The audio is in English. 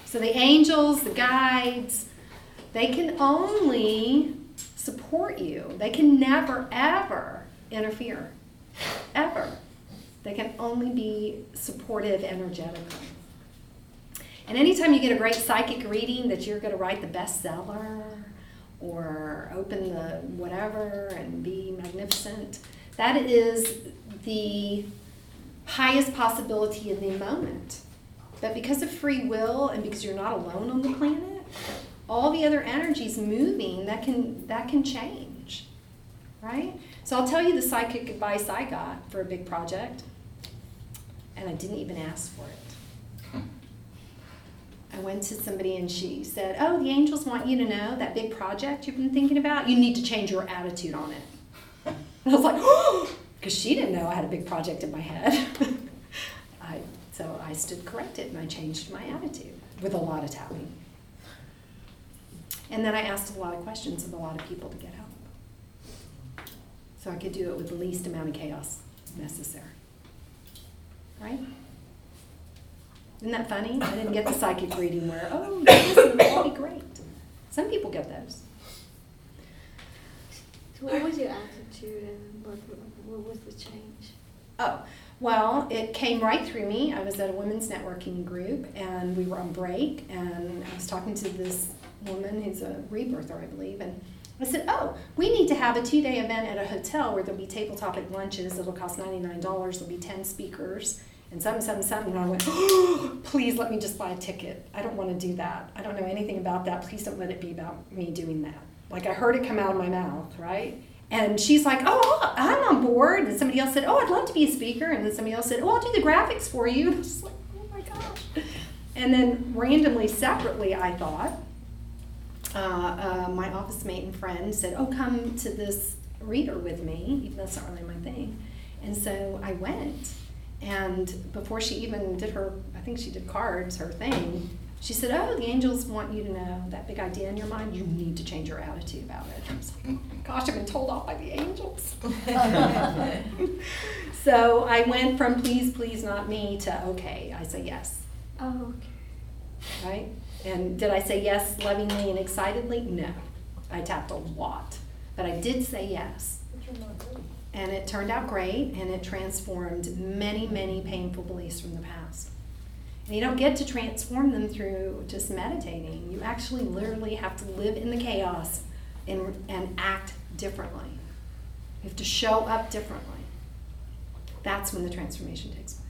So the angels, the guides, they can only support you. They can never, ever interfere. Ever. They can only be supportive energetically. And anytime you get a great psychic reading that you're going to write the bestseller or open the whatever and be magnificent, that is the highest possibility in the moment. But because of free will and because you're not alone on the planet, all the other energies moving, that can change, right? So I'll tell you the psychic advice I got for a big project, and I didn't even ask for it. I went to somebody and she said, oh, the angels want you to know that big project you've been thinking about, you need to change your attitude on it. And I was like, oh, because she didn't know I had a big project in my head. So I stood corrected and I changed my attitude with a lot of tapping. And then I asked a lot of questions of a lot of people to get help. So I could do it with the least amount of chaos necessary. Right? Isn't that funny? I didn't get the psychic reading where, oh, listen, that'll be great. Some people get those. So what was your attitude and what was the change? Oh, well, it came right through me. I was at a women's networking group, and we were on break, and I was talking to this woman who's a rebirther, I believe, and I said, oh, we need to have a 2-day event at a hotel where there'll be table topic lunches. It'll cost $99. There'll be 10 speakers and something. And I went, oh, please let me just buy a ticket. I don't want to do that. I don't know anything about that. Please don't let it be about me doing that. Like I heard it come out of my mouth, right? And she's like, oh, I'm on board. And somebody else said, oh, I'd love to be a speaker. And then somebody else said, oh, I'll do the graphics for you. And I was like, oh my gosh. And then randomly, separately, I thought, my office mate and friend said, oh, come to this reader with me, even though that's not really my thing. And so I went. And before she even did her, I think she did cards, her thing, she said, oh, the angels want you to know that big idea in your mind, you need to change your attitude about it. I was like, oh my gosh, I've been told off by the angels. So I went from please, please, not me to okay, I say yes. Oh, okay. Right? And did I say yes lovingly and excitedly? No. I tapped a lot. But I did say yes. And it turned out great, and it transformed many, many painful beliefs from the past. And you don't get to transform them through just meditating. You actually literally have to live in the chaos and act differently. You have to show up differently. That's when the transformation takes place.